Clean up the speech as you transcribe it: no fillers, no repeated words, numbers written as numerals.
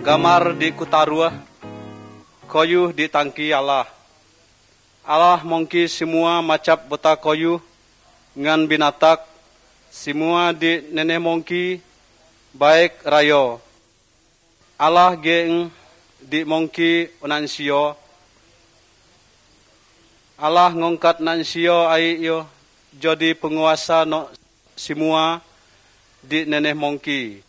gamar di kutarua, koyu di tangki Allah. Allah mongki semua macap bota koyu ngan binatak, semua di nenek mongki baik rayo. Allah geng di mongki unansio. Allah ngongkat nansio ai yo jadi penguasa no semua di nenek mongki.